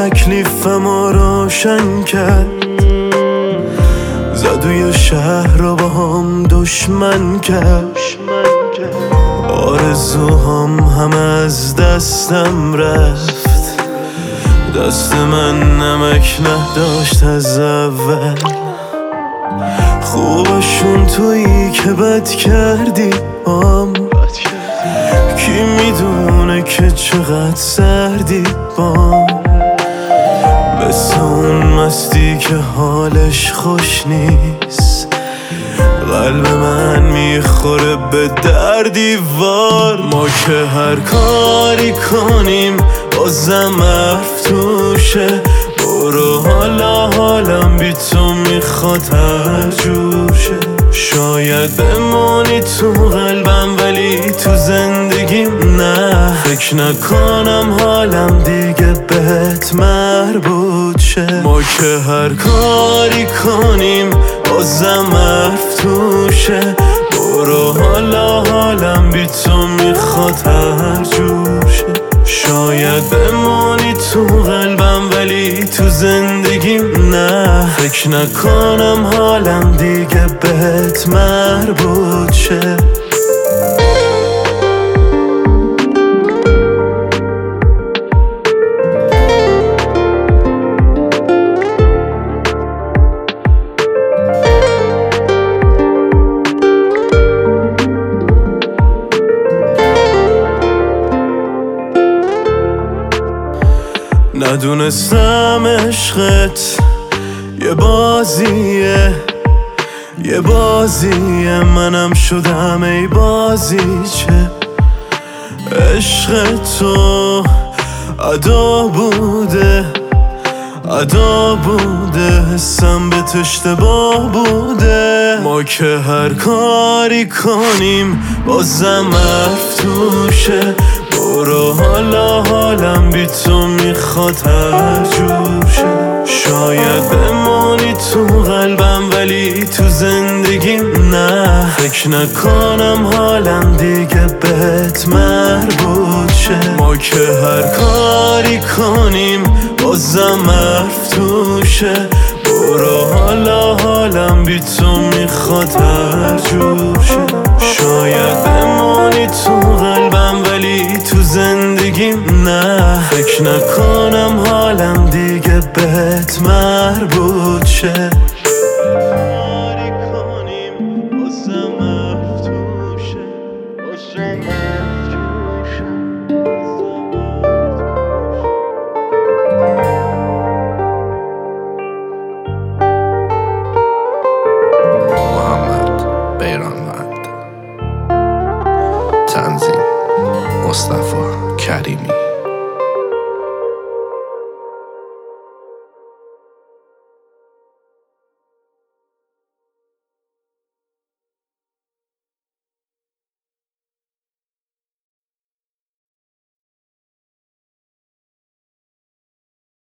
تکلیفم رو روشن کرد، زدوی شهر رو با هم دشمن کرد. آرزوهام همه از دستم رفت، دست من نمک نداشت از اول. خوبشون تویی که بد کردی بام، کی میدونه که چقدر سردی بام. مثل اون مستی که حالش خوش نیست، قلب من میخوره به در دیوار. ما که هر کاری کنیم بازم حرف توشه. برو حالم بی تو میخواد هر جور شه. شاید بمونی تو قلبم ولی تو زندگیم نه. فکر نکنم حالم دیگه بهت مربوط شه. ما که هر کاری کنیم بازم حرف توشه. برو حالم بی تو میخواد هر جور شه. شاید بمونی تو قلبم ولی تو زندگیم نه. فکر نکنم حالم دیگه بهت مربوط شه. ندونستم عشقت یه بازیه، یه بازیه. منم شدم ای بازیچه. عشق تو عدا بوده، عدا بوده. حسم به تو اشتباه بوده. ما که هر کاری کنیم بازم حرف توشه. برو حالم بی تو میخواد هر جور شه. شاید بمونی تو قلبم ولی تو زندگیم نه. فکر نکنم حالم دیگه بهت مربوط شه. ما که هر کاری کنیم بازم حرف توشه. برو حالم بی تو میخواد هر جور شه. شاید بمونی تو قلبم ولی تو زندگیم نه. فکر نکنم حالم دیگه بهت مربوط شه. تنظیم مصطفی کریمی.